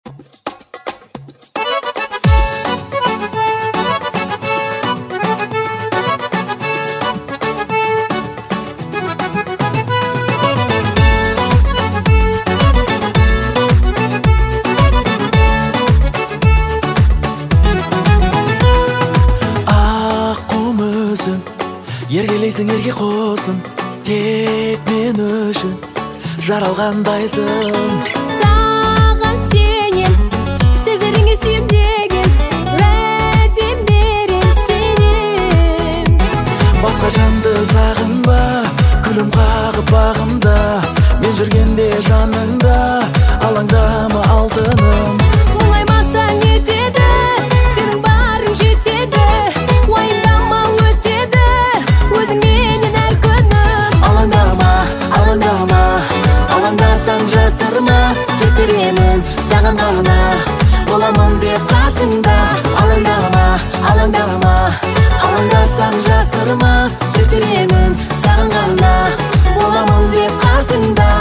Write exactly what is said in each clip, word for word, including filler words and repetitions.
Ергелейсің ерге қосын, тек мен үшін жаралғандайсың. Саған сенем, сезеріңе сүйем деген, уәдем берем сенем. Басқа жанды сағынба, күлім қағып бағымда, мен жүргенде жаныңда, алаңдама алтыным. Оңаймасаң етеді, сенің барың жетеді, уайымдама өтеді, өзің менен әр күнім. Алаңдама, алаңдама, алаңдасаң жасырма, серт беремін саған ғана, боламын деп қасыңда. Алаңдама, алаңдама, алаңдасаң жасырма, серт беремін саған ғана, боламын деп қасыңда.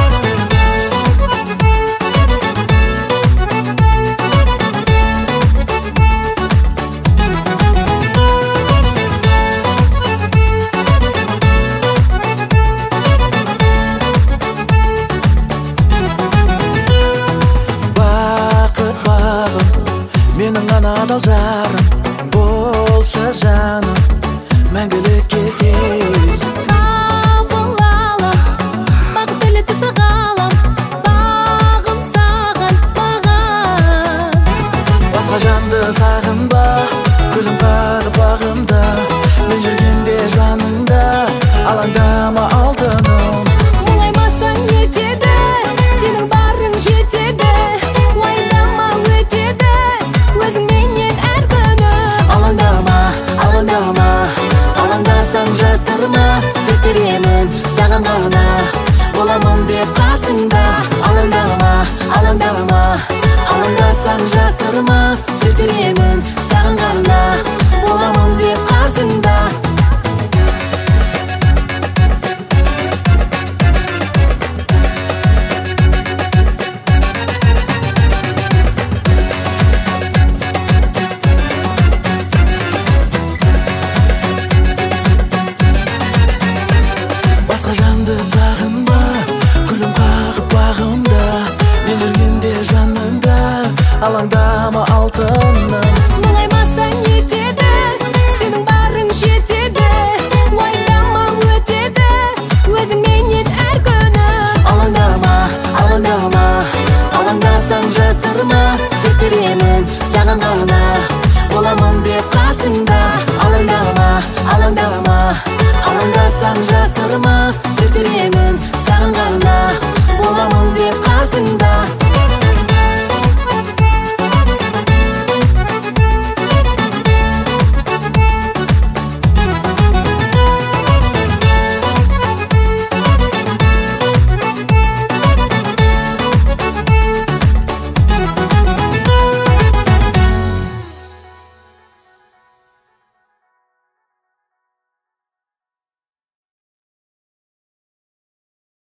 Менің ғана адал жарым, болшы жаным, мәңгілікке сен. Қабыл алам, бақыт тілі түсті ғалам, бағым саған баған. Басқа жанды сағынба, күлім қағып бағымда, мен жүргенде жаныңда, алаңдама алтыным. Оңаймасаң етеді, сенің барың жетеді, уайымдама өтеді, өзің менен әр күнім. Алаңдама, алаңдама, алаңдасаң жасырма, серт беремін саған ғана, боламын деп қасыңда. Алаңдама, алаңдама, алаңдасаң жасырма, серт беремін саған ғана, боламын деп қасыңда. Басқа жанды сағынба, күлім қағып бағымда, мен жүргенде жаныңда, алаңдама алтыным. Мұңаймасаң етеді, сенің барың жетеді, уайымдама өтеді, өзің менен әр күнім. Алаңдама, алаңдама, алаңдасаң жасырма, серт беремін саған ғана, боламын деп қасыңда. Алаңдама, алаңдама, алаңдасаң жасырма, серт беремін